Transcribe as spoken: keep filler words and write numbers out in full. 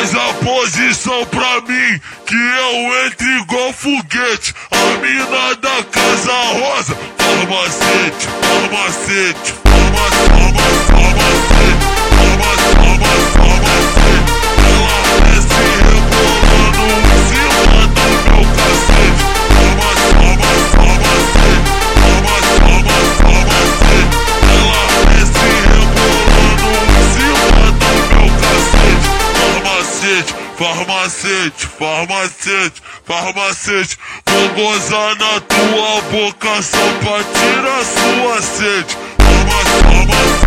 Faz a posição pra mim, que eu entro igual foguete. A mina da Casa Rosa, farmacete, farmacete, farmacete, farmacete, farmacete, farmacete. Ela desce rebolando em cima do meu cacete. Farmacete, farmacete, farmacete, farmacete. Ela desce rebolando em cima do meu cacete. Farmacete, farmacete, farmacete, farmacete. Vou gozar na tua boca só pra tirar sua sede. Farmacete, farmacete.